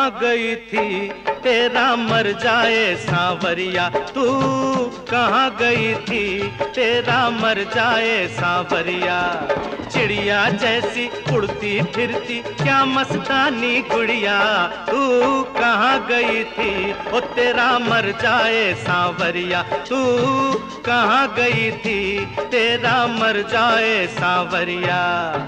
कहाँ गई थी तेरा मर जाए सांवरिया, तू कहाँ गई थी तेरा मर जाए सांवरिया। चिड़िया जैसी उड़ती फिरती क्या मस्तानी गुड़िया, तू कहाँ गई थी ओ तेरा मर जाए सांवरिया, तू कहाँ गई थी तेरा मर जाए सांवरिया।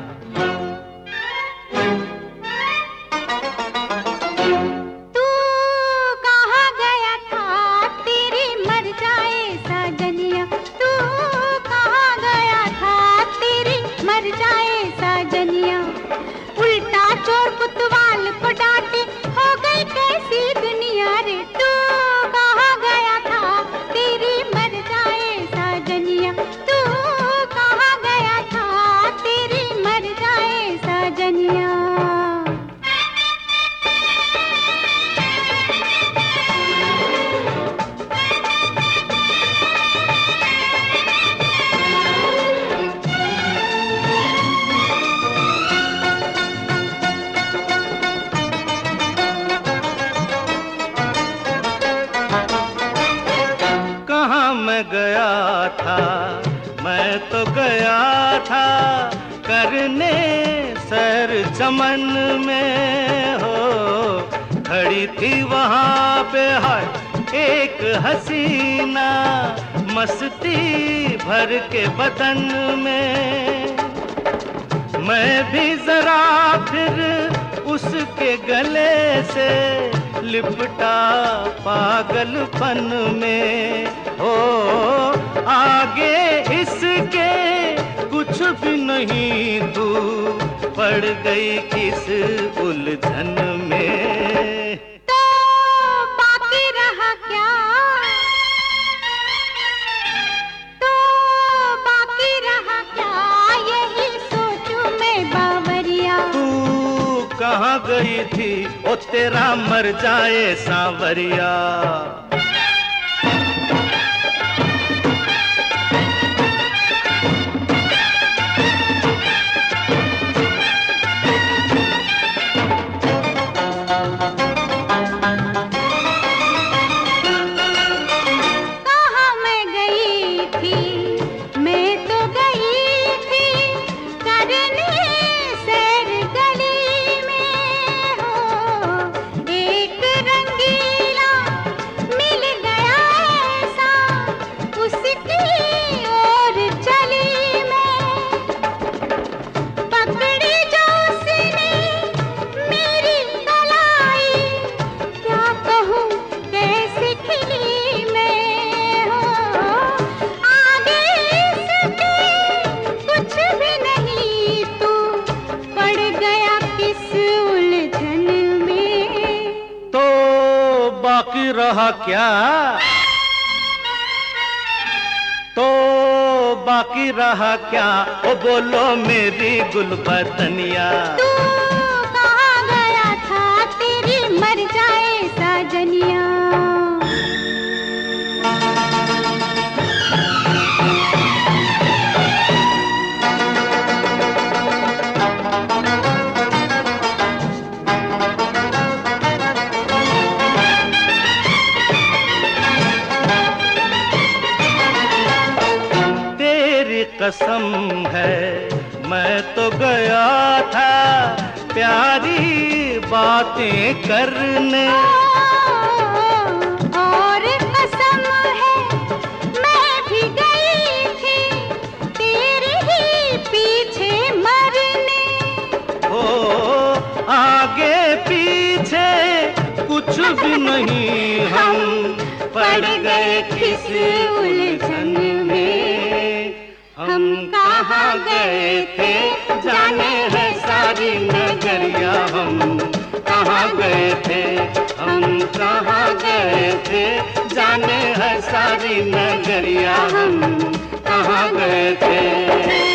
उल्टा चोर कुतवाल को डांटे, हो गई कैसी दुनिया रे। तू कहाँ गया था तेरी मर जाए साजनिया, तू कहाँ गया था तेरी मर जाए साजनिया। मैं गया था, मैं तो गया था करने सैर चमन में हो। खड़ी थी वहाँ पे हाय एक हसीना, मस्ती भर के बदन में। मैं भी जरा फिर उसके गले से लिपटा पागलपन में हो। आगे इसके कुछ भी नहीं, तू पड़ गई किस उलझन में। तो बाकी रहा क्या, तो बाकी रहा क्या, यही सोचूं मैं बावरिया। तू कहाँ गई थी ओ तेरा मर जाए सांवरिया। बाकी रहा क्या, तो बाकी रहा क्या, ओ बोलो मेरी गुलबदनिया। तू कहाँ गया था तेरी मर जाए साजनिया। कसम है मैं तो गया था प्यारी बातें करने, और कसम है मैं भी गई थी तेरे ही पीछे मरने। ओ आगे पीछे कुछ भी नहीं, हम पड़ गए किस उलझन में। हम कहाँ गए थे जाने है सारी नगरिया, हम कहाँ गए थे, हम कहाँ गए थे जाने है सारी नगरिया, हम कहाँ गए थे।